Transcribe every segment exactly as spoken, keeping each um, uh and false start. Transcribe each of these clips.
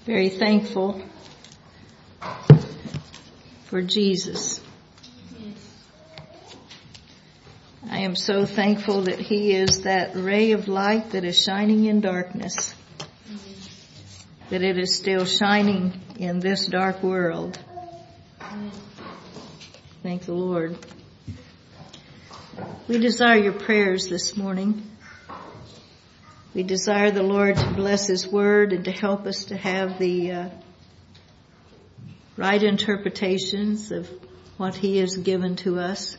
very thankful for Jesus. I am so thankful that He is that ray of light that is shining in darkness, that it is still shining in this dark world. Thank the Lord. We desire your prayers this morning. We desire the Lord to bless His word and to help us to have the uh, right interpretations of what He has given to us.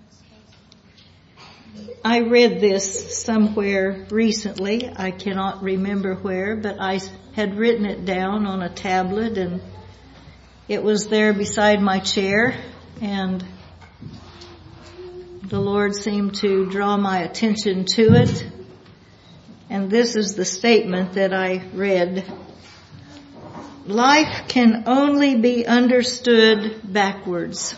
I read this somewhere recently. I cannot remember where, but I had written it down on a tablet, and it was there beside my chair, and the Lord seemed to draw my attention to it. And this is the statement that I read. Life can only be understood backwards,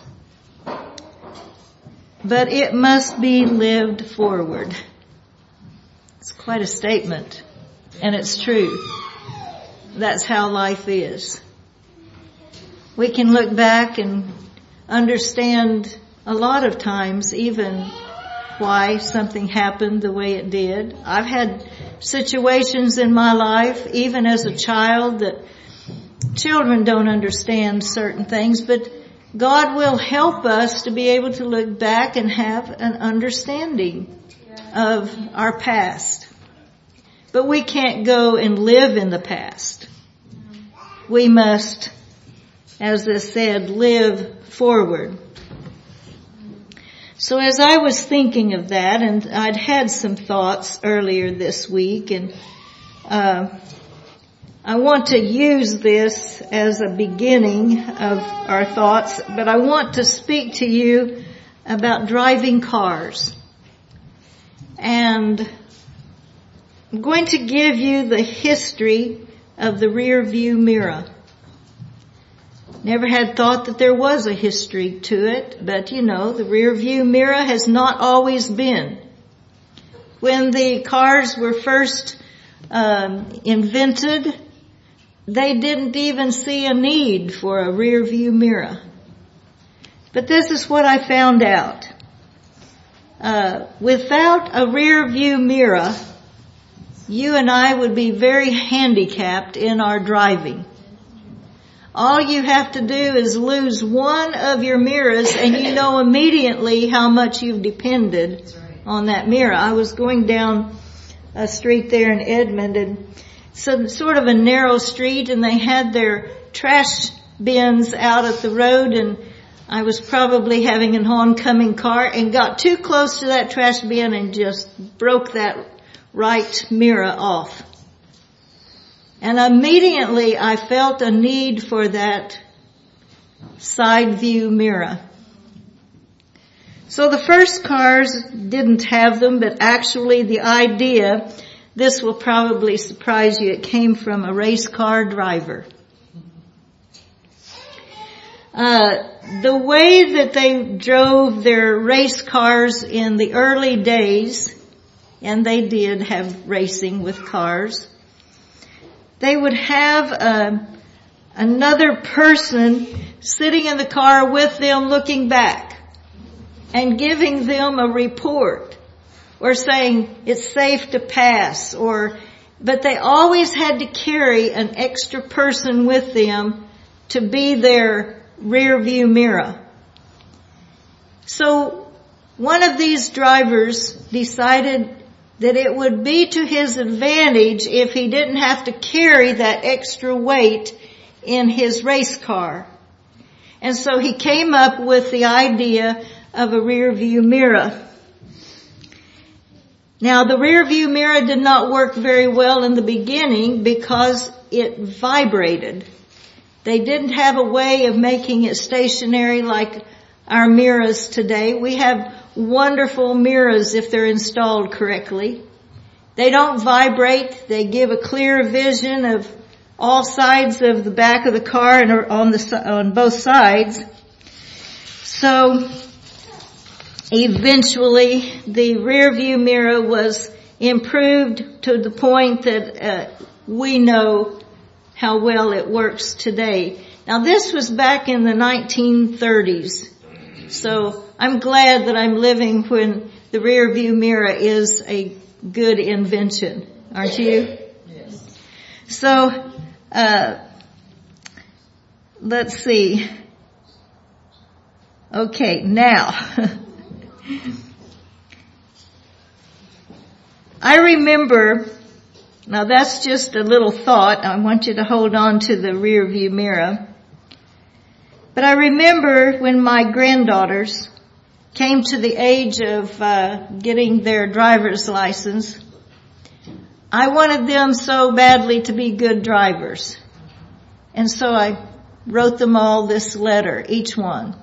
but it must be lived forward. It's quite a statement, and it's true. That's how life is. We can look back and understand a lot of times even why something happened the way it did. I've had situations in my life, even as a child, that children don't understand certain things, but God will help us to be able to look back and have an understanding of our past. But we can't go and live in the past. We must, as this said, live forward. So as I was thinking of that, and I'd had some thoughts earlier this week, and uh, I want to use this as a beginning of our thoughts, but I want to speak to you about driving cars. And I'm going to give you the history of the rear view mirror. Never had thought that there was a history to it, but you know, the rear view mirror has not always been. When the cars were first um, invented, they didn't even see a need for a rear view mirror. But this is what I found out. Uh, without a rear view mirror, you and I would be very handicapped in our driving. All you have to do is lose one of your mirrors and you know immediately how much you've depended on that mirror. I was going down a street there in Edmond, and so sort of a narrow street, and they had their trash bins out at the road, and I was probably having an oncoming car and got too close to that trash bin and just broke that right mirror off. And immediately I felt a need for that side view mirror. So the first cars didn't have them, but actually the idea, this will probably surprise you, it came from a race car driver. Uh, the way that they drove their race cars in the early days, and they did have racing with cars, they would have uh, another person sitting in the car with them looking back and giving them a report or saying it's safe to pass, or but they always had to carry an extra person with them to be their rear view mirror. So one of these drivers decided that it would be to his advantage if he didn't have to carry that extra weight in his race car. And so he came up with the idea of a rear view mirror. Now the rear view mirror did not work very well in the beginning because it vibrated. They didn't have a way of making it stationary like our mirrors today. We have wonderful mirrors if they're installed correctly. They don't vibrate. They give a clear vision of all sides of the back of the car and on the on both sides. So eventually the rear view mirror was improved to the point that uh, we know how well it works today. Now this was back in the nineteen thirties. So I'm glad that I'm living when the rear view mirror is a good invention. Aren't you? Yes. So, uh, let's see. Okay, now. I remember, now that's just a little thought. I want you to hold on to the rear view mirror. But I remember when my granddaughters came to the age of uh, getting their driver's license, I wanted them so badly to be good drivers. And so I wrote them all this letter, each one.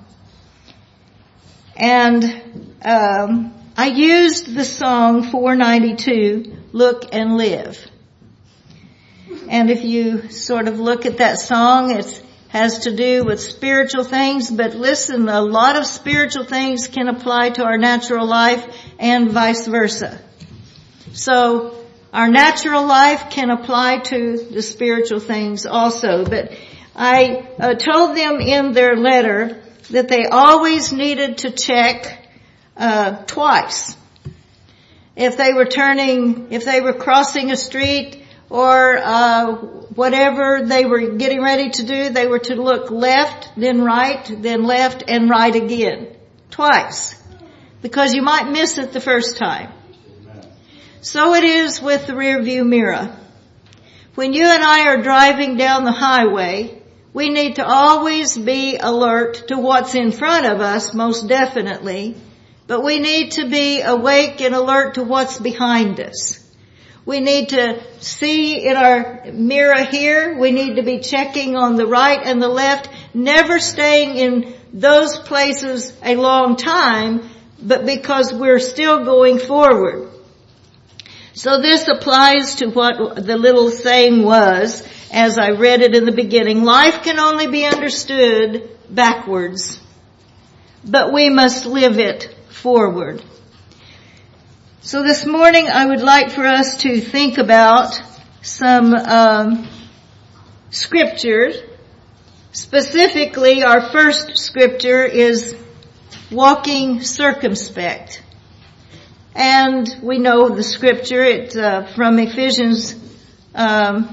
And um, I used the song four ninety-two, Look and Live. And if you sort of look at that song, it has to do with spiritual things, but listen, a lot of spiritual things can apply to our natural life and vice versa. So our natural life can apply to the spiritual things also. But I uh, told them in their letter that they always needed to check uh twice. If they were turning, if they were crossing a street or uh whatever they were getting ready to do, they were to look left, then right, then left, and right again. Twice. Because you might miss it the first time. So it is with the rear view mirror. When you and I are driving down the highway, we need to always be alert to what's in front of us, most definitely. But we need to be awake and alert to what's behind us. We need to see in our mirror here. We need to be checking on the right and the left, never staying in those places a long time, but because we're still going forward. So this applies to what the little saying was, as I read it in the beginning. Life can only be understood backwards, but we must live it forward. So this morning I would like for us to think about some um, scriptures. Specifically, our first scripture is walking circumspect. And we know the scripture, it's uh, from Ephesians, um,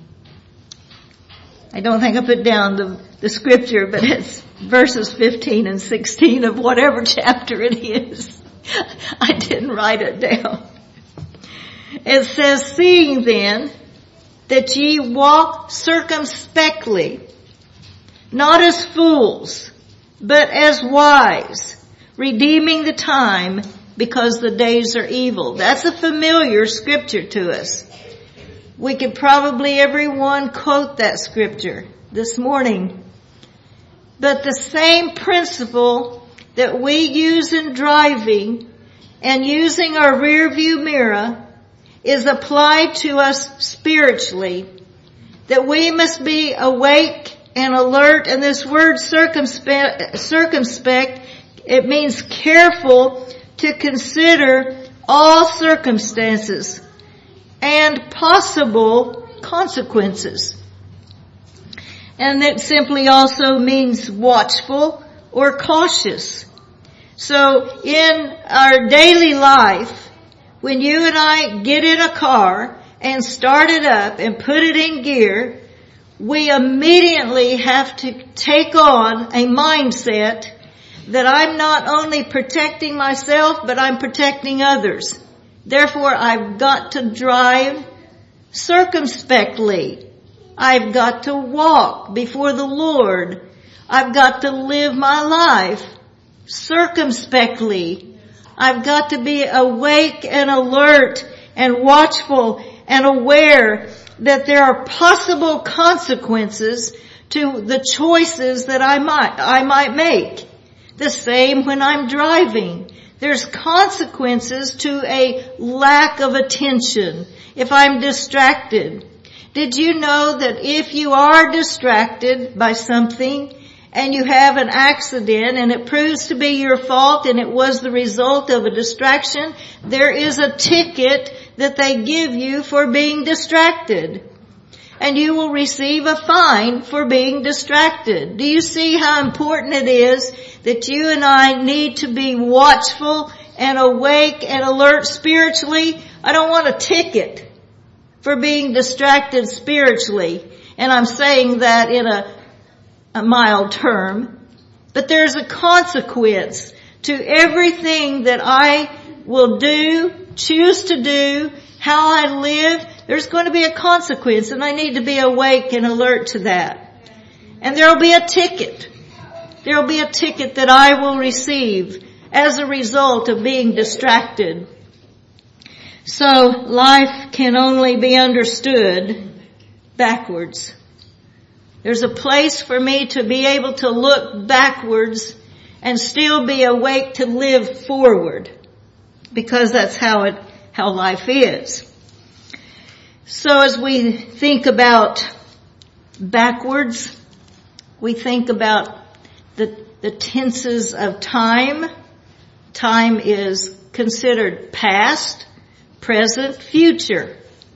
I don't think I put down the, the scripture, but it's verses fifteen and sixteen of whatever chapter it is. I didn't write it down. It says, seeing then that ye walk circumspectly, not as fools, but as wise, redeeming the time, because the days are evil. That's a familiar scripture to us. We could probably everyone quote that scripture this morning. But the same principle that we use in driving and using our rear view mirror is applied to us spiritually. That we must be awake and alert. And this word circumspect, circumspect, it means careful to consider all circumstances and possible consequences. And that simply also means watchful or cautious. So in our daily life, when you and I get in a car and start it up and put it in gear, we immediately have to take on a mindset that I'm not only protecting myself, but I'm protecting others. Therefore, I've got to drive circumspectly. I've got to walk before the Lord. I've got to live my life circumspectly. I've got to be awake and alert and watchful and aware that there are possible consequences to the choices that I might, I might make. The same when I'm driving. There's consequences to a lack of attention if I'm distracted. Did you know that if you are distracted by something and you have an accident and it proves to be your fault and it was the result of a distraction, there is a ticket that they give you for being distracted. and you will receive a fine for being distracted. Do you see how important it is that you and I need to be watchful and awake and alert spiritually? I don't want a ticket for being distracted spiritually. And I'm saying that in a, a mild term. But there's a consequence to everything that I will do, choose to do, how I live. There's going to be a consequence, and I need to be awake and alert to that. And there will be a ticket. There will be a ticket that I will receive as a result of being distracted. So life can only be understood backwards. There's a place for me to be able to look backwards and still be awake to live forward, because that's how it, how life is. So as we think about backwards, we think about the, the tenses of time. Time is considered past, present, future.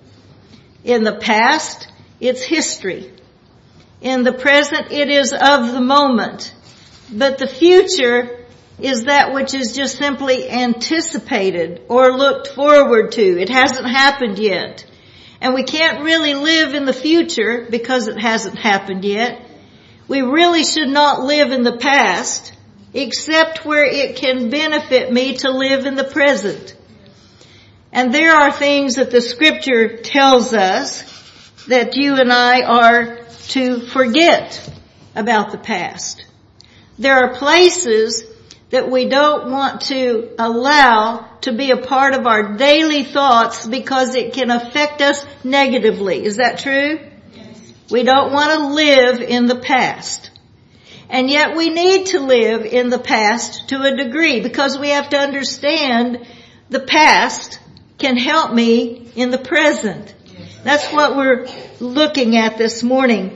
In the past, it's history. In the present, it is of the moment. But the future is that which is just simply anticipated or looked forward to. It hasn't happened yet. And we can't really live in the future because it hasn't happened yet. We really should not live in the past except where it can benefit me to live in the present. And there are things that the Scripture tells us that you and I are to forget about the past. There are places that we don't want to allow to be a part of our daily thoughts because it can affect us negatively. Is that true? Yes. We don't want to live in the past. And yet we need to live in the past to a degree, because we have to understand the past can help me in the present. That's what we're looking at this morning.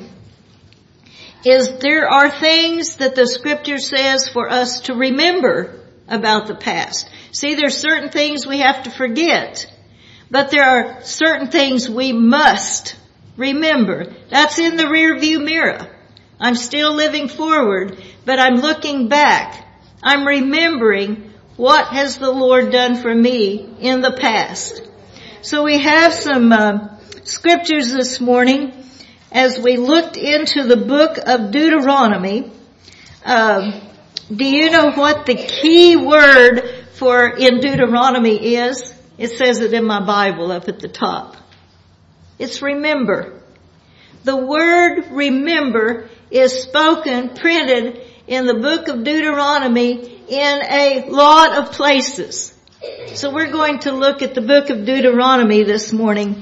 Is there are things that the Scripture says for us to remember about the past. See, there's certain things we have to forget, but there are certain things we must remember. That's in the rear view mirror. I'm still living forward, but I'm looking back. I'm remembering what has the Lord done for me in the past. So we have some uh, scriptures this morning. As we looked into the book of Deuteronomy, uh, do you know what the key word for in Deuteronomy is? It says it in my Bible up at the top. It's remember. The word remember is spoken, printed in the book of Deuteronomy in a lot of places. So we're going to look at the book of Deuteronomy this morning.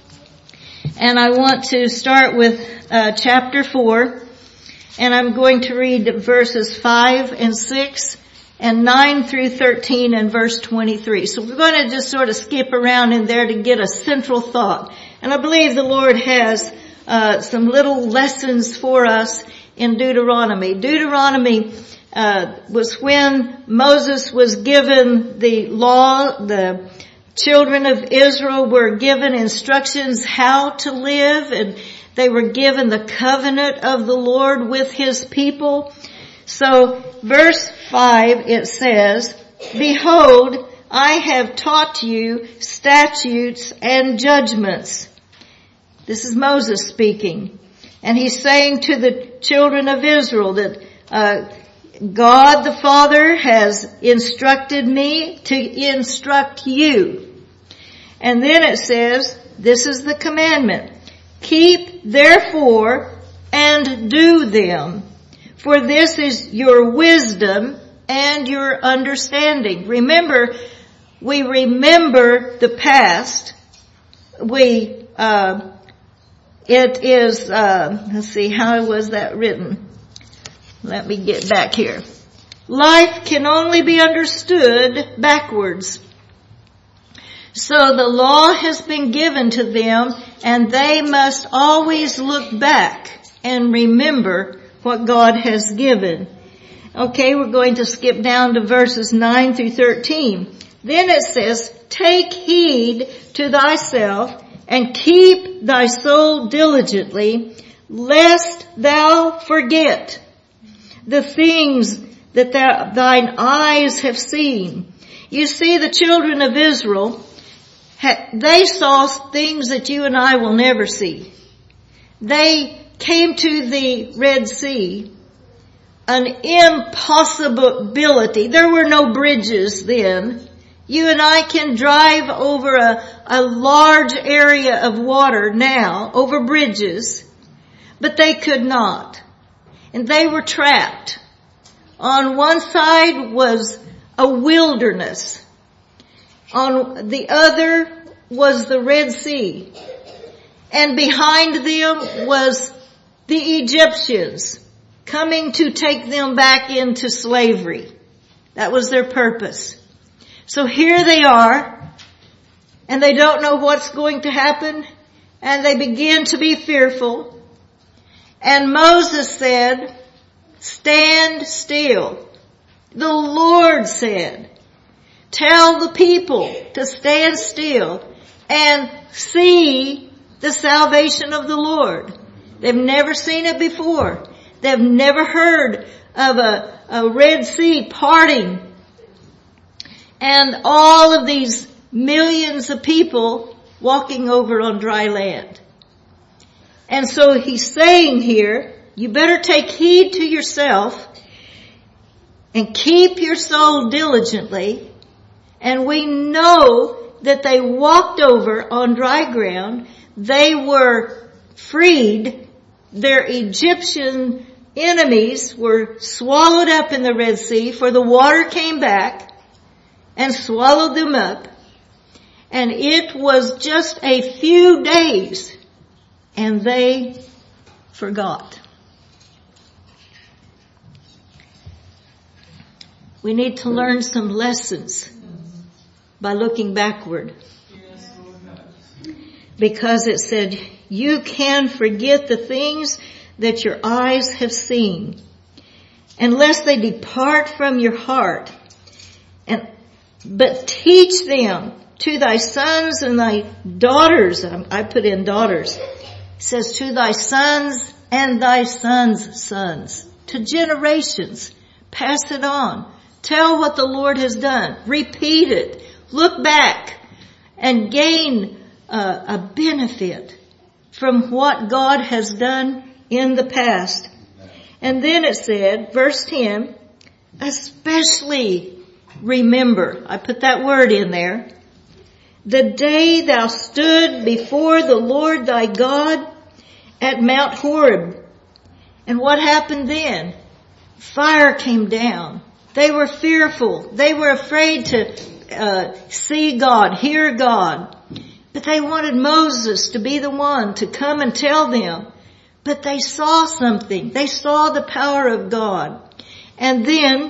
And I want to start with uh, chapter four, and I'm going to read verses five and six and nine through thirteen and verse twenty-three. So we're going to just sort of skip around in there to get a central thought. And I believe the Lord has uh some little lessons for us in Deuteronomy. Deuteronomy uh was when Moses was given the law. The children of Israel were given instructions how to live, and they were given the covenant of the Lord with His people. So verse five, it says, "Behold, I have taught you statutes and judgments." This is Moses speaking. And he's saying to the children of Israel that uh God the Father has instructed me to instruct you. And then it says, this is the commandment. "Keep therefore and do them, for this is your wisdom and your understanding." Remember, we remember the past. We, uh, it is, uh, let's see, how was that written? Let me get back here. Life can only be understood backwards. So the law has been given to them, and they must always look back and remember what God has given. Okay, we're going to skip down to verses nine through thirteen. Then it says, "Take heed to thyself and keep thy soul diligently, lest thou forget the things that thou, thine eyes have seen. You see, the children of Israel, they saw things that you and I will never see. They came to the Red Sea, an impossibility. There were no bridges then. You and I can drive over a, a large area of water now, over bridges, but they could not. And they were trapped. On one side was a wilderness. On the other was the Red Sea. And behind them was the Egyptians coming to take them back into slavery. That was their purpose. So here they are, and they don't know what's going to happen, and they begin to be fearful. And Moses said, stand still. The Lord said, tell the people to stand still and see the salvation of the Lord. They've never seen it before. They've never heard of a, a Red Sea parting and all of these millions of people walking over on dry land. And so he's saying here, you better take heed to yourself and keep your soul diligently. And we know that they walked over on dry ground. They were freed. Their Egyptian enemies were swallowed up in the Red Sea, for the water came back and swallowed them up. And it was just a few days, and they forgot. We need to learn some lessons by looking backward. Because it said, you can forget the things that your eyes have seen, unless they depart from your heart. And but teach them to thy sons and thy daughters. I put in daughters. It says to thy sons and thy sons' sons. To generations. Pass it on. Tell what the Lord has done. Repeat it. Look back and gain uh, a benefit from what God has done in the past. And then it said, verse ten, especially remember. I put that word in there. The day thou stood before the Lord thy God at Mount Horeb. And what happened then? Fire came down. They were fearful. They were afraid to uh, see God, hear God. But they wanted Moses to be the one to come and tell them. But they saw something. They saw the power of God. And then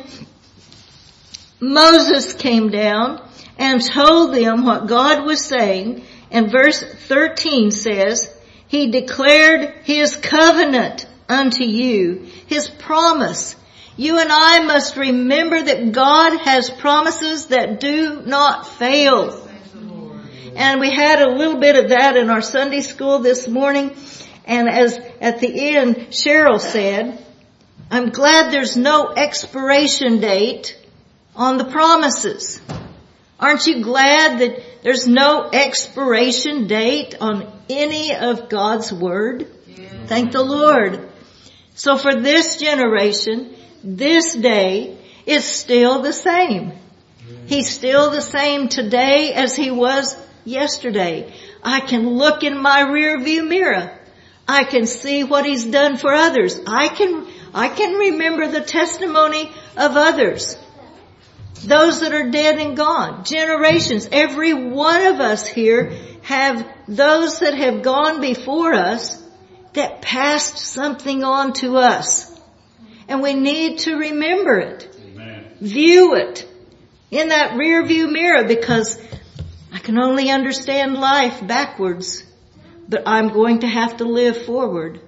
Moses came down and told them what God was saying. And verse thirteen says, he declared his covenant unto you, his promise. You and I must remember that God has promises that do not fail. And we had a little bit of that in our Sunday school this morning. And as at the end, Cheryl said, I'm glad there's no expiration date on the promises. Aren't you glad that there's no expiration date on any of God's word? Yeah. Thank the Lord. So for this generation, this day is still the same. He's still the same today as he was yesterday. I can look in my rear view mirror. I can see what he's done for others. I can, I can remember the testimony of others. Those that are dead and gone. Generations. Every one of us here have those that have gone before us that passed something on to us. And we need to remember it. Amen. View it in that rear view mirror, because I can only understand life backwards, but I'm going to have to live forward.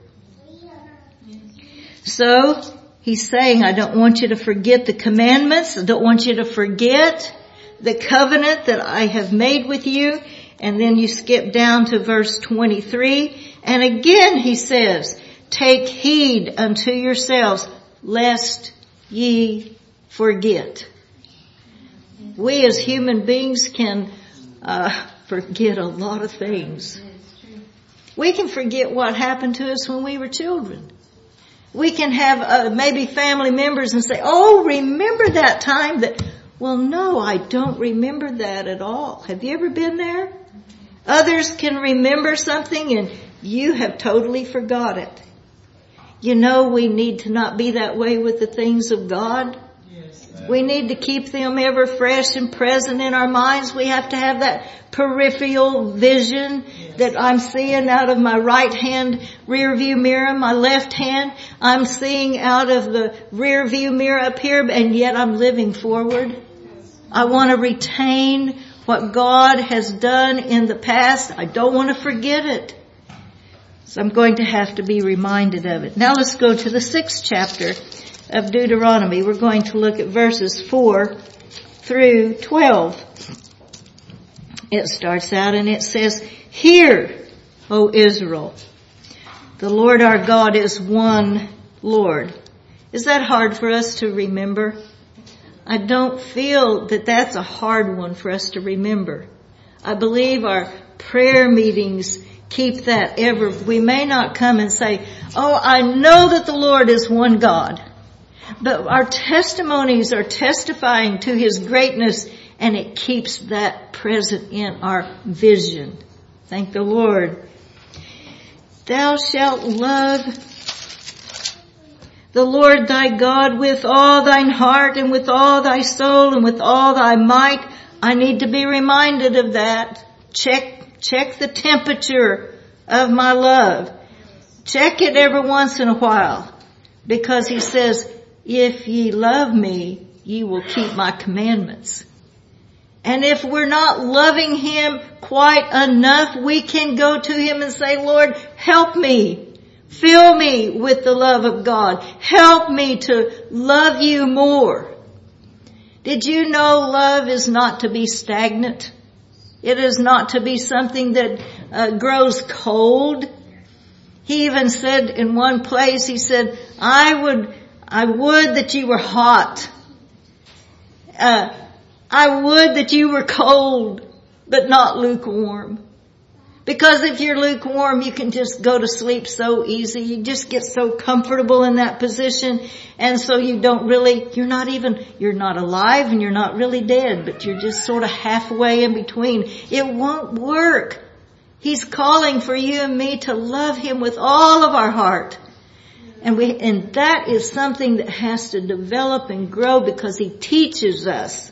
So he's saying, I don't want you to forget the commandments. I don't want you to forget the covenant that I have made with you. And then you skip down to verse twenty-three. And again he says, take heed unto yourselves, lest ye forget. We as human beings can uh, forget a lot of things. We can forget what happened to us when we were children. We can have uh, maybe family members and say, oh, remember that time that... Well, no, I don't remember that at all. Have you ever been there? Others can remember something and you have totally forgot it. You know, we need to not be that way with the things of God. We need to keep them ever fresh and present in our minds. We have to have that peripheral vision that I'm seeing out of my right hand rear view mirror, my left hand. I'm seeing out of the rear view mirror up here, and yet I'm living forward. I want to retain what God has done in the past. I don't want to forget it. So I'm going to have to be reminded of it. Now let's go to the sixth chapter of Deuteronomy. We're going to look at verses four through twelve. It starts out and it says, hear, O Israel, the Lord our God is one Lord. Is that hard for us to remember? I don't feel that that's a hard one for us to remember. I believe our prayer meetings keep that ever. We may not come and say, oh, I know that the Lord is one God. But our testimonies are testifying to His greatness, and it keeps that present in our vision. Thank the Lord. Thou shalt love the Lord thy God with all thine heart and with all thy soul and with all thy might. I need to be reminded of that. Check, check the temperature of my love. Check it every once in a while, because He says, if ye love me, ye will keep my commandments. And if we're not loving Him quite enough, we can go to Him and say, Lord, help me. Fill me with the love of God. Help me to love you more. Did you know love is not to be stagnant? It is not to be something that uh, grows cold. He even said in one place, He said, I would... I would that you were hot. Uh, I would that you were cold, but not lukewarm. Because if you're lukewarm, you can just go to sleep so easy. You just get so comfortable in that position. And so you don't really, you're not even, you're not alive and you're not really dead, but you're just sort of halfway in between. It won't work. He's calling for you and me to love Him with all of our heart. And we, and that is something that has to develop and grow, because He teaches us.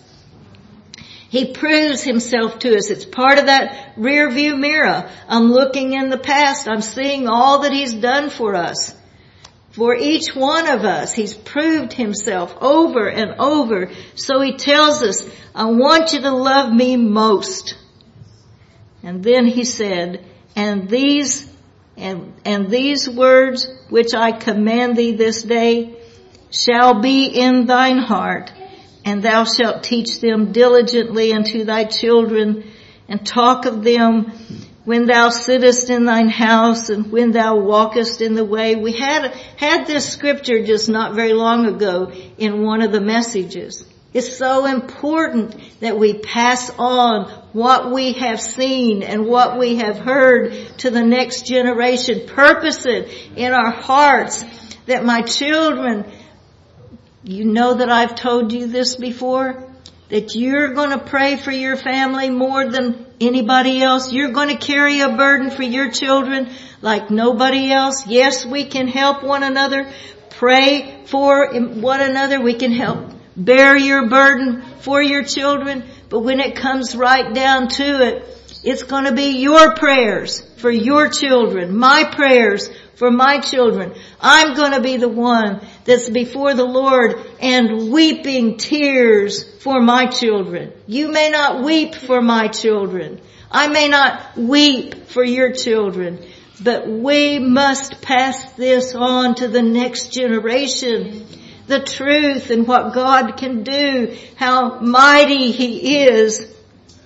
He proves Himself to us. It's part of that rear view mirror. I'm looking in the past. I'm seeing all that He's done for us. For each one of us, He's proved Himself over and over. So He tells us, I want you to love me most. And then He said, and these And, and these words which I command thee this day shall be in thine heart, and thou shalt teach them diligently unto thy children, and talk of them when thou sittest in thine house, and when thou walkest in the way. We had, had this scripture just not very long ago in one of the messages. It's so important that we pass on what we have seen and what we have heard to the next generation. Purpose it in our hearts that my children, you know that I've told you this before, that you're going to pray for your family more than anybody else. You're going to carry a burden for your children like nobody else. Yes, we can help one another. Pray for one another. We can help bear your burden for your children. But when it comes right down to it, it's going to be your prayers for your children, my prayers for my children. I'm going to be the one that's before the Lord and weeping tears for my children. You may not weep for my children. I may not weep for your children. But we must pass this on to the next generation. The truth and what God can do, how mighty He is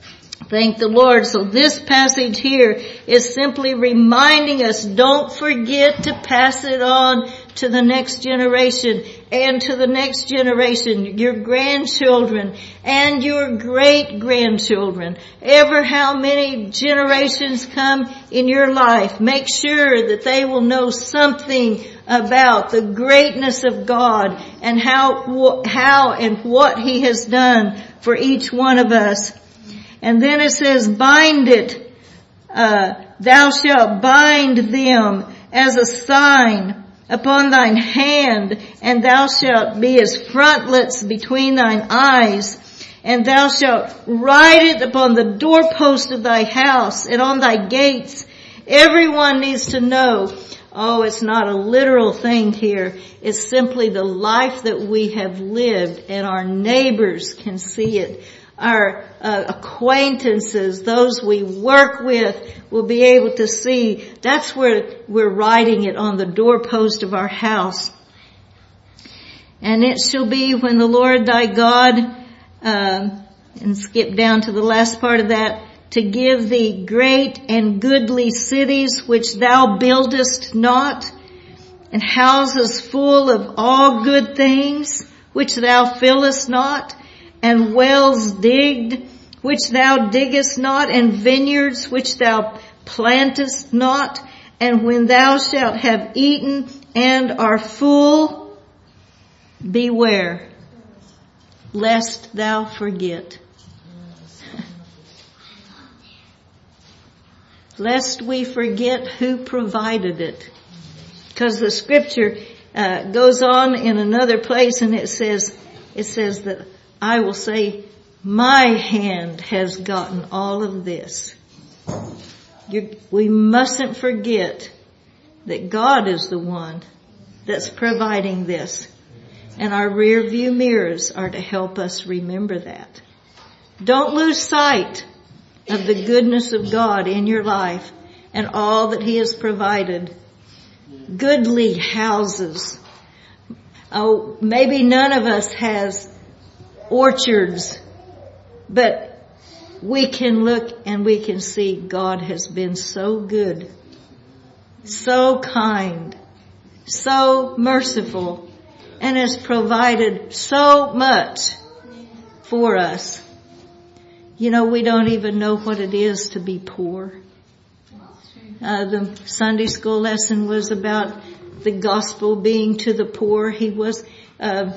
Thank the Lord. So this passage here is simply reminding us, don't forget to pass it on to the next generation and to the next generation, your grandchildren and your great-grandchildren. Ever how many generations come in your life, make sure that they will know something about the greatness of God and how, how and what He has done for each one of us. And then it says, bind it, uh, thou shalt bind them as a sign upon thine hand, and thou shalt be as frontlets between thine eyes, and thou shalt write it upon the doorpost of thy house and on thy gates. Everyone needs to know, oh, it's not a literal thing here. It's simply the life that we have lived, and our neighbors can see it. Our uh, acquaintances, those we work with, will be able to see. That's where we're writing it, on the doorpost of our house. And it shall be when the Lord thy God, uh, and skip down to the last part of that, to give thee great and goodly cities which thou buildest not, and houses full of all good things which thou fillest not, and wells digged, which thou diggest not, and vineyards which thou plantest not. And when thou shalt have eaten and are full, beware, lest thou forget. Lest we forget who provided it. Because the scripture uh, goes on in another place, and it says, it says that I will say, my hand has gotten all of this. You're, we mustn't forget that God is the one that's providing this. And our rear view mirrors are to help us remember that. Don't lose sight of the goodness of God in your life and all that He has provided. Goodly houses. Oh, maybe none of us has orchards, but we can look and we can see God has been so good, so kind, so merciful, and has provided so much for us. You know, we don't even know what it is to be poor. Uh, the Sunday school lesson was about the gospel being to the poor. He was, uh,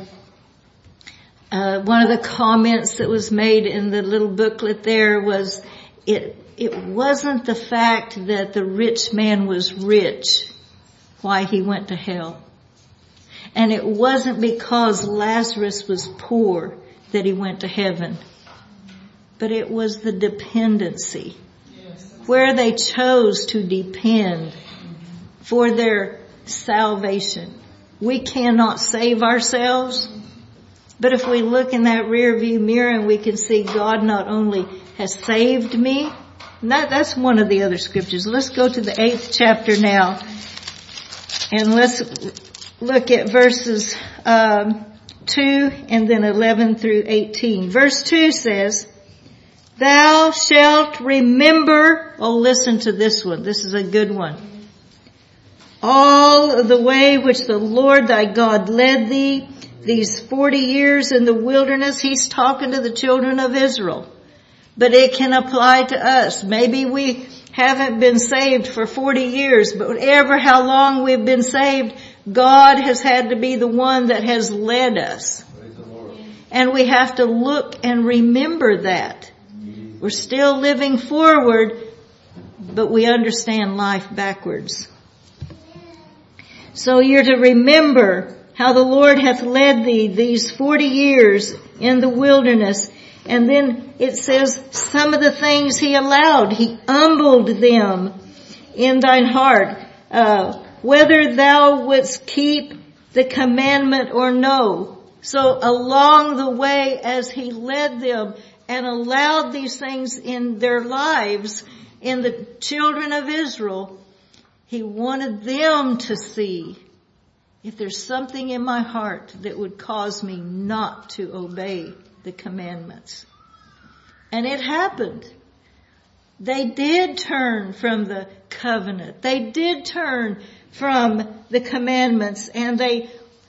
Uh, one of the comments that was made in the little booklet there was, it, it wasn't the fact that the rich man was rich why he went to hell. And it wasn't because Lazarus was poor that he went to heaven. But it was the dependency. Where they chose to depend for their salvation. We cannot save ourselves. But if we look in that rear view mirror and we can see God not only has saved me, that, that's one of the other scriptures. Let's go to the eighth chapter now. And let's look at verses um, two and then eleven through eighteen. Verse two says, thou shalt remember, oh listen to this one, this is a good one. All the way which the Lord thy God led thee these forty years in the wilderness. He's talking to the children of Israel. But it can apply to us. Maybe we haven't been saved for forty years, but whatever how long we've been saved, God has had to be the one that has led us. And we have to look and remember that. We're still living forward, but we understand life backwards. So you're to remember how the Lord hath led thee these forty years in the wilderness. And then it says some of the things He allowed. He humbled them in thine heart. Uh, whether thou wouldst keep the commandment or no. So along the way as He led them and allowed these things in their lives, in the children of Israel, He wanted them to see if there's something in my heart that would cause me not to obey the commandments. And it happened. They did turn from the covenant. They did turn from the commandments, and they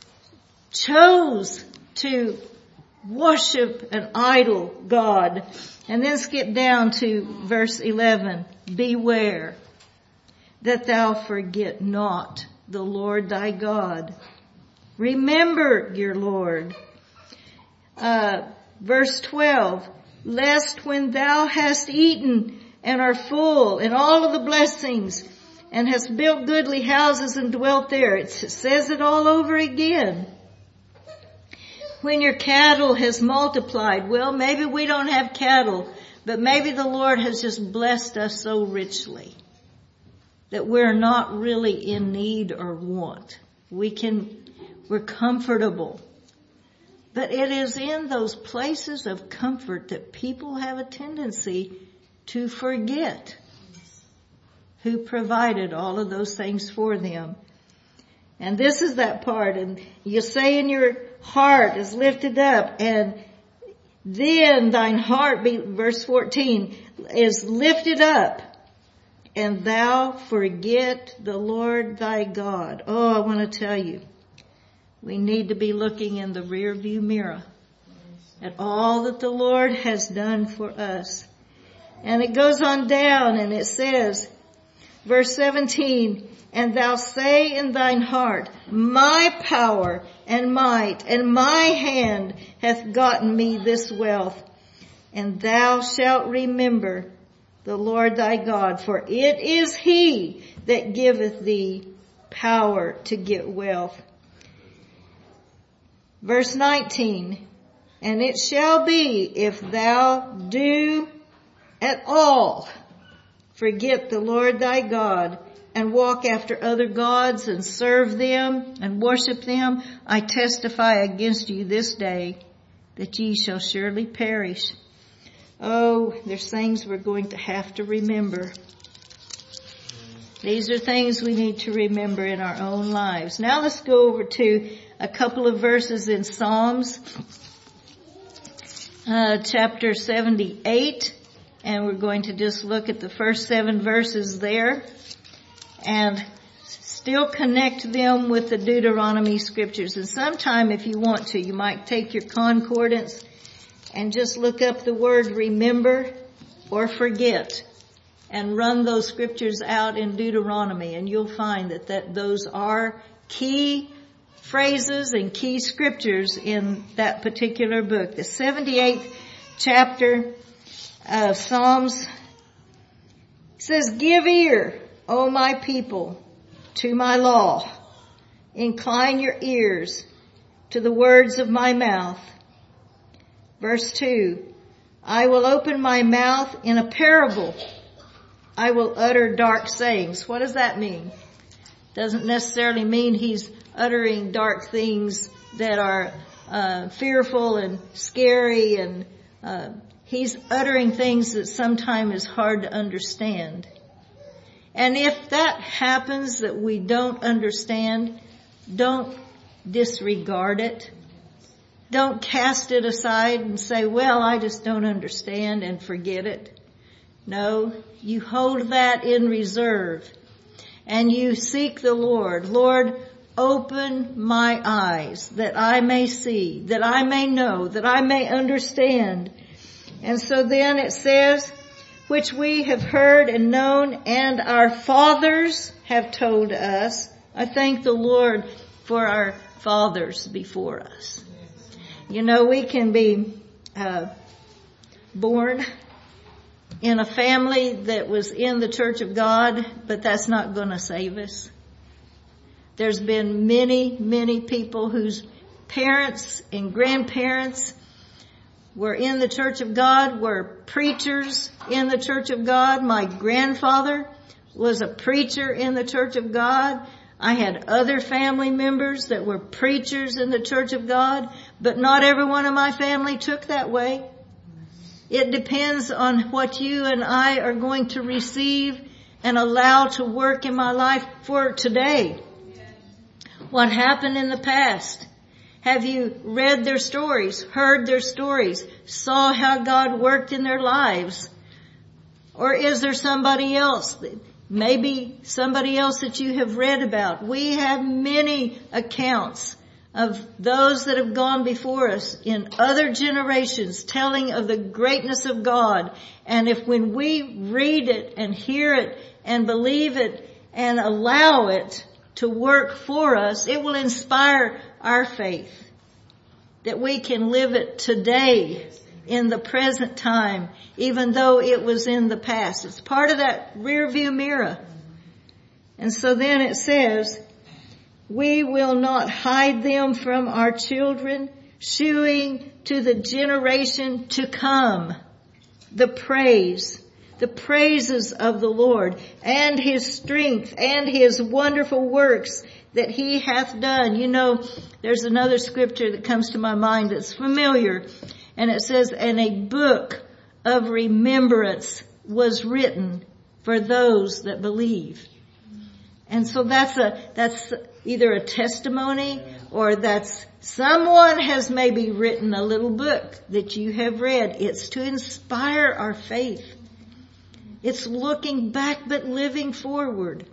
chose to worship an idol god. And then skip down to verse eleven. Beware that thou forget not the Lord thy God. Remember your Lord. Uh, verse twelve. Lest when thou hast eaten and are full in all of the blessings and hast built goodly houses and dwelt there. It says it all over again. When your cattle has multiplied, well, maybe we don't have cattle, but maybe the Lord has just blessed us so richly that we're not really in need or want. We can, we're comfortable. But it is in those places of comfort that people have a tendency to forget who provided all of those things for them. And this is that part. And you say in your heart is lifted up, and then thine heart, be, verse fourteen, is lifted up, and thou forget the Lord thy God. Oh, I want to tell you, we need to be looking in the rear view mirror at all that the Lord has done for us. And it goes on down and it says, verse seventeen, and thou say in thine heart, my power and might and my hand hath gotten me this wealth. And thou shalt remember the Lord thy God, for it is he that giveth thee power to get wealth. Verse nineteen, and it shall be if thou do at all forget the Lord thy God and walk after other gods and serve them and worship them, I testify against you this day that ye shall surely perish. Oh, there's things we're going to have to remember. These are things we need to remember in our own lives. Now let's go over to a couple of verses in Psalms, uh, chapter seventy-eight, and we're going to just look at the first seven verses there and still connect them with the Deuteronomy scriptures. And sometime, if you want to, you might take your concordance and just look up the word remember or forget and run those scriptures out in Deuteronomy, and you'll find that, that those are key phrases and key scriptures in that particular book. The seventy-eighth chapter of Psalms says, give ear, O my people, to my law. Incline your ears to the words of my mouth. Verse two, I will open my mouth in a parable. I will utter dark sayings. What does that mean? Doesn't necessarily mean he's uttering dark things that are uh, fearful and scary, and uh, he's uttering things that sometimes is hard to understand. And if that happens, that we don't understand, don't disregard it. Don't cast it aside and say, well, I just don't understand, and forget it. No, you hold that in reserve and you seek the Lord. Lord, open my eyes that I may see, that I may know, that I may understand. And so then it says, which we have heard and known and our fathers have told us. I thank the Lord for our fathers before us. You know, we can be uh, born in a family that was in the Church of God, but that's not going to save us. There's been many, many people whose parents and grandparents were in the Church of God, were preachers in the Church of God. My grandfather was a preacher in the Church of God. I had other family members that were preachers in the Church of God, but not every one of my family took that way. It depends on what you and I are going to receive and allow to work in my life for today. What happened in the past? Have you read their stories, heard their stories, saw how God worked in their lives? Or is there somebody else? Maybe somebody else that you have read about. We have many accounts of those that have gone before us in other generations telling of the greatness of God. And if when we read it and hear it and believe it and allow it to work for us, it will inspire our faith that we can live it today in the present time, even though it was in the past. It's part of that rear view mirror. And so then it says, we will not hide them from our children, shewing to the generation to come the praise, the praises of the Lord and his strength and his wonderful works that he hath done. You know, there's another scripture that comes to my mind that's familiar. And it says, and a book of remembrance was written for those that believe. And so that's a, that's either a testimony or that's someone has maybe written a little book that you have read. It's to inspire our faith. It's looking back but living forward.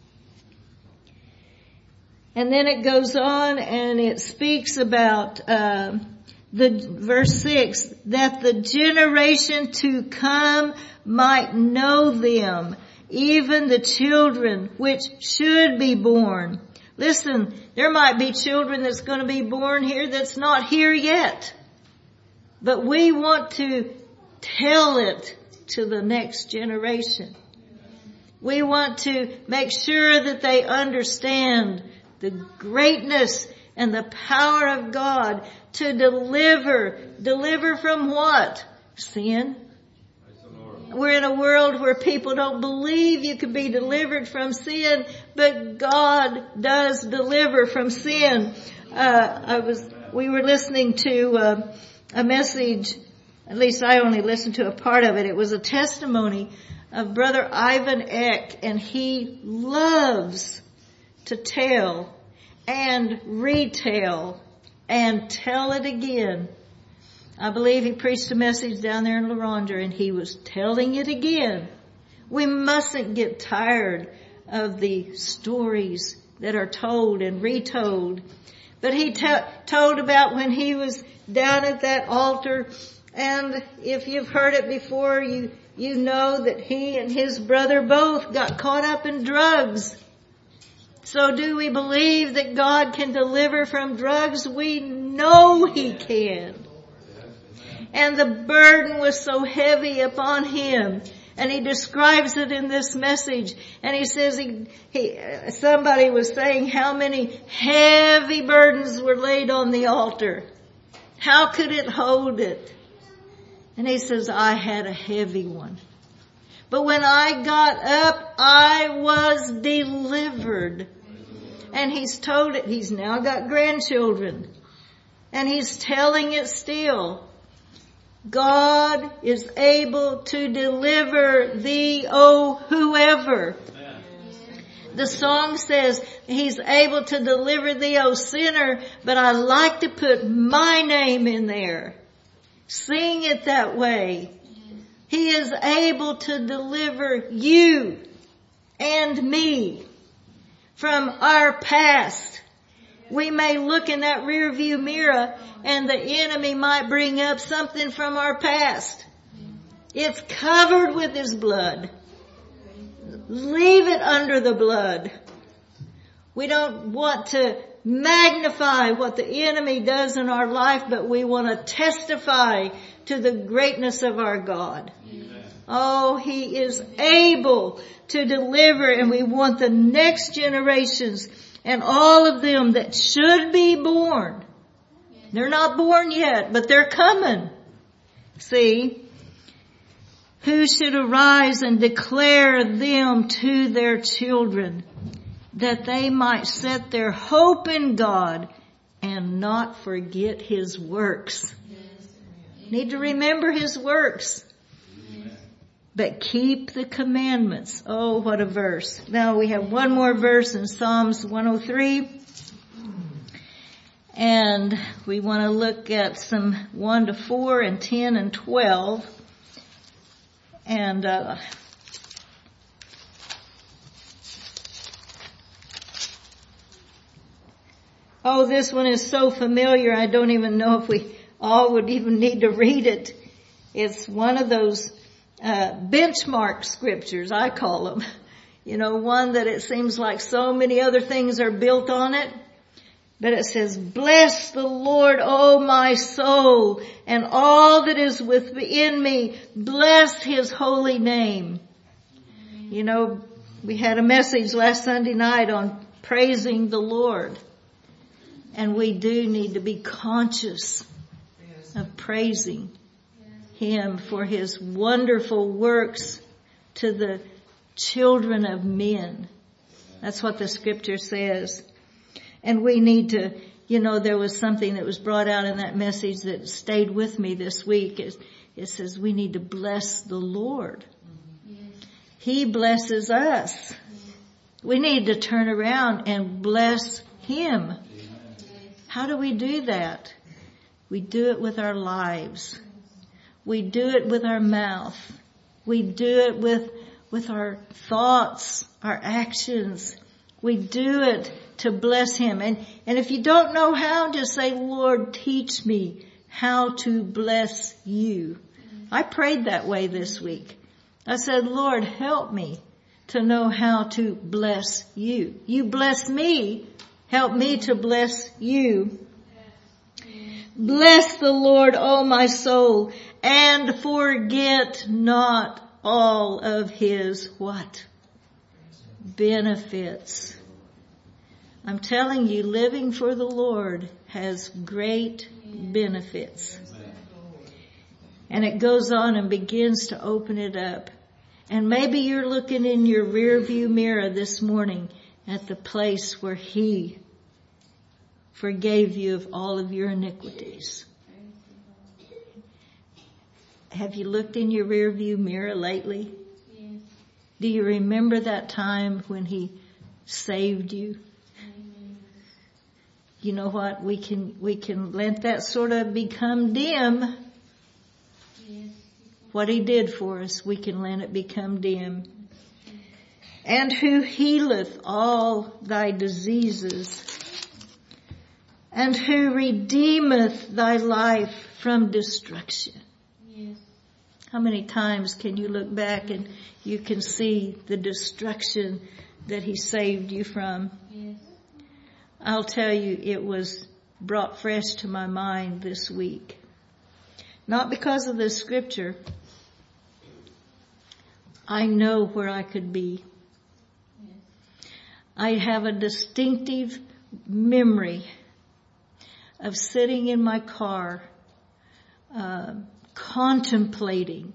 And then it goes on and it speaks about, uh, The verse six, that the generation to come might know them, even the children which should be born. Listen, there might be children that's going to be born here that's not here yet. But we want to tell it to the next generation. We want to make sure that they understand the greatness and the power of God to deliver. Deliver from what? Sin. We're in a world where people don't believe you can be delivered from sin, but God does deliver from sin. Uh, I was, we were listening to uh, a message, at least I only listened to a part of it. It was a testimony of Brother Ivan Eck, and he loves to tell and retell and tell it again. I believe he preached a message down there in La Ronde, and he was telling it again. We mustn't get tired of the stories that are told and retold. But he t- told about when he was down at that altar, and if you've heard it before, you, you know that he and his brother both got caught up in drugs. So do we believe that God can deliver from drugs? We know he can. And the burden was so heavy upon him. And he describes it in this message. And he says he, he, somebody was saying how many heavy burdens were laid on the altar. How could it hold it? And he says, I had a heavy one. But when I got up, I was delivered. And he's told it. He's now got grandchildren. And he's telling it still. God is able to deliver thee, oh, whoever. The song says he's able to deliver thee, oh, sinner, but I like to put my name in there. Sing it that way. He is able to deliver you and me from our past. We may look in that rear view mirror and the enemy might bring up something from our past. It's covered with his blood. Leave it under the blood. We don't want to magnify what the enemy does in our life, but we want to testify to the greatness of our God. Amen. Oh, he is able to deliver, and we want the next generations and all of them that should be born. They're not born yet, but they're coming. See, who should arise and declare them to their children, that they might set their hope in God and not forget his works. Need to remember his works. But keep the commandments. Oh, what a verse. Now we have one more verse in Psalms one oh three. And we want to look at some one to four and ten and twelve. And, uh, oh, this one is so familiar, I don't even know if we all would even need to read it. It's one of those uh, benchmark scriptures, I call them. You know, one that it seems like so many other things are built on it. But it says, bless the Lord, O my soul, and all that is within me. Bless his holy name. You know, we had a message last Sunday night on praising the Lord. And we do need to be conscious of praising him for his wonderful works to the children of men. That's what the scripture says. And we need to, you know, there was something that was brought out in that message that stayed with me this week. It, it says we need to bless the Lord. He blesses us. We need to turn around and bless him. How do we do that? We do it with our lives. We do it with our mouth. We do it with, with our thoughts, our actions. We do it to bless him. And, and if you don't know how, just say, Lord, teach me how to bless you. I prayed that way this week. I said, Lord, help me to know how to bless you. You bless me. Help me to bless you. Bless the Lord, O my soul, and forget not all of his what? Benefits. I'm telling you, living for the Lord has great benefits. And it goes on and begins to open it up. And maybe you're looking in your rear view mirror this morning at the place where he forgave you of all of your iniquities. Have you looked in your rear view mirror lately? Yes. Do you remember that time when he saved you? Amen. You know what? We can, we can let that sort of become dim. Yes. What he did for us, we can let it become dim. And who healeth all thy diseases, and who redeemeth thy life from destruction. Yes. How many times can you look back and you can see the destruction that he saved you from? Yes. I'll tell you, it was brought fresh to my mind this week. Not because of the scripture. I know where I could be. Yes. I have a distinctive memory of sitting in my car, uh, contemplating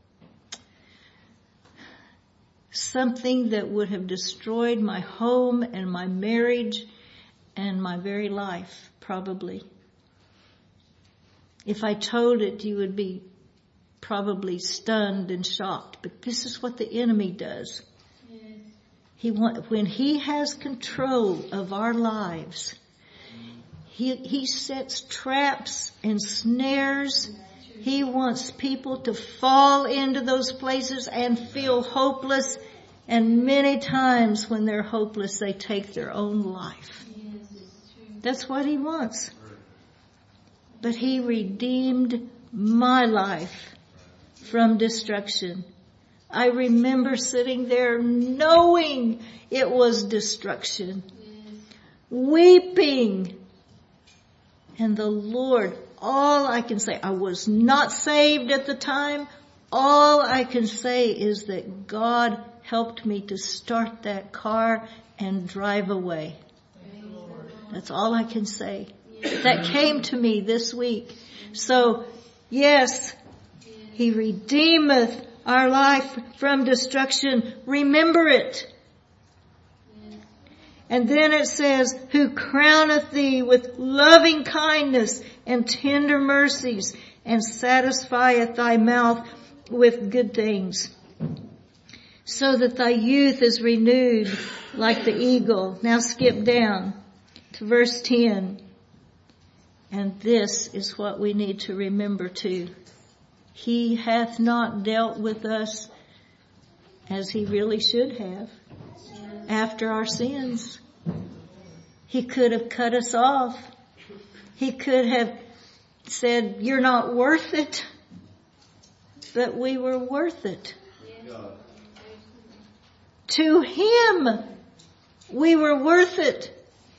something that would have destroyed my home and my marriage and my very life, probably. If I told it, you would be probably stunned and shocked. But this is what the enemy does. Yes. He want, when he has control of our lives, He, he sets traps and snares. He wants people to fall into those places and feel hopeless. And many times when they're hopeless, they take their own life. That's what he wants. But he redeemed my life from destruction. I remember sitting there knowing it was destruction, weeping. And the Lord, all I can say, I was not saved at the time. All I can say is that God helped me to start that car and drive away. That's all I can say. That came to me this week. So, yes, he redeemeth our life from destruction. Remember it. And then it says, who crowneth thee with loving kindness and tender mercies, and satisfieth thy mouth with good things, so that thy youth is renewed like the eagle. Now skip down to verse ten. And this is what we need to remember too. He hath not dealt with us as he really should have after our sins. He could have cut us off. He could have said, you're not worth it. But we were worth it. To him, we were worth it.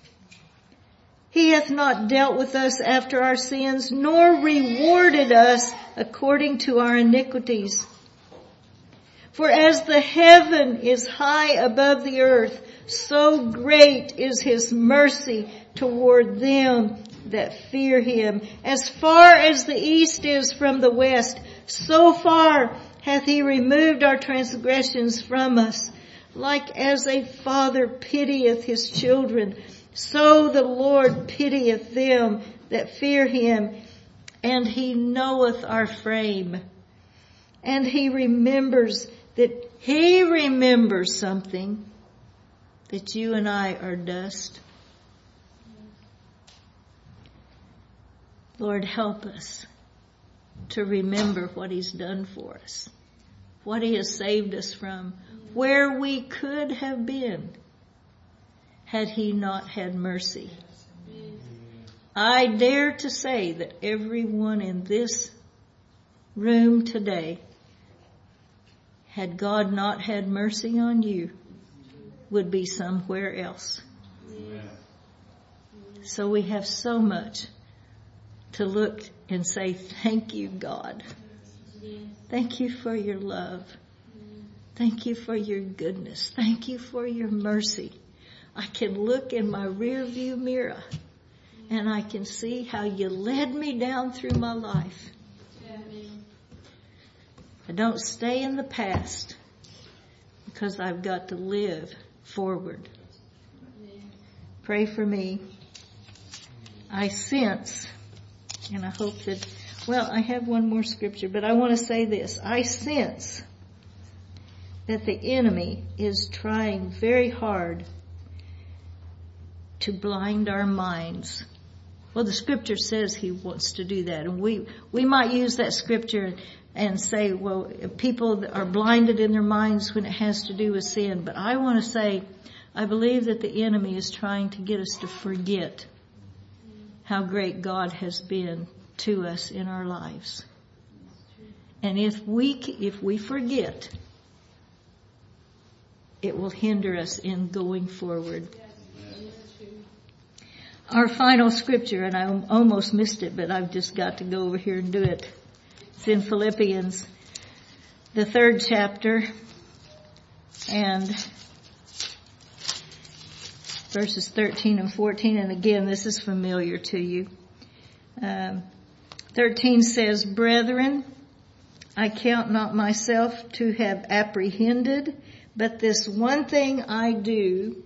He hath not dealt with us after our sins, nor rewarded us according to our iniquities. For as the heaven is high above the earth, so great is his mercy toward them that fear him. As far as the east is from the west, so far hath he removed our transgressions from us. Like as a father pitieth his children, so the Lord pitieth them that fear him. And he knoweth our frame. And he remembers that he remembers something, that you and I are dust. Lord, help us to remember what he's done for us, what he has saved us from, where we could have been had he not had mercy. I dare to say that everyone in this room today, had God not had mercy on you, would be somewhere else. So we have so much to look and say, thank you, God. Thank you for your love. Thank you for your goodness. Thank you for your mercy. I can look in my rear view mirror and I can see how you led me down through my life. I don't stay in the past because I've got to live forward. Pray for me. I sense, and I hope that, well, I have one more scripture, but I want to say this. I sense that the enemy is trying very hard to blind our minds. Well, the scripture says he wants to do that, and we, we might use that scripture and say, well, people are blinded in their minds when it has to do with sin. But I want to say, I believe that the enemy is trying to get us to forget how great God has been to us in our lives. And if we, if we forget, it will hinder us in going forward. Our final scripture, and I almost missed it, but I've just got to go over here and do it. It's in Philippians, the third chapter, and verses thirteen and fourteen. And again, this is familiar to you. Um, thirteen says, Brethren, I count not myself to have apprehended, but this one thing I do,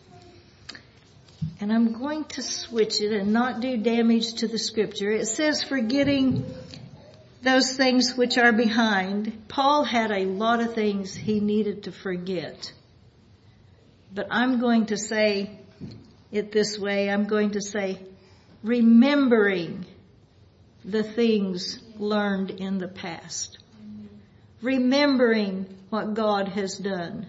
and I'm going to switch it and not do damage to the scripture. It says, forgetting those things which are behind. Paul had a lot of things he needed to forget. But I'm going to say it this way. I'm going to say, remembering the things learned in the past. Remembering what God has done.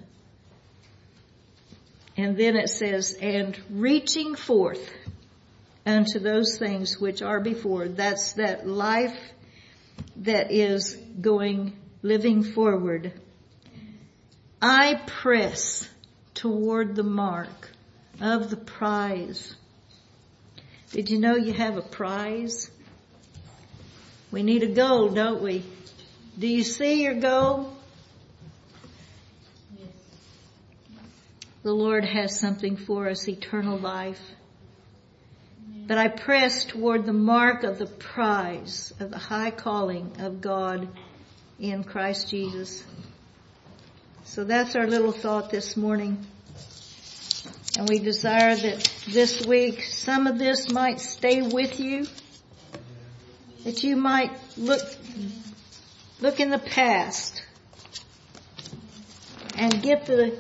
And then it says, and reaching forth unto those things which are before. That's that life that is going, living forward. I press toward the mark of the prize. Did you know you have a prize? We need a goal, don't we? Do you see your goal? The Lord has something for us, eternal life. But I press toward the mark of the prize of the high calling of God in Christ Jesus. So that's our little thought this morning. And we desire that this week some of this might stay with you. That you might look, look in the past and get the,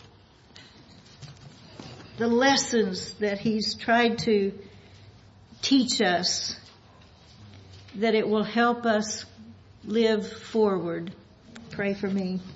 the lessons that He's tried to teach us, that it will help us live forward. Pray for me.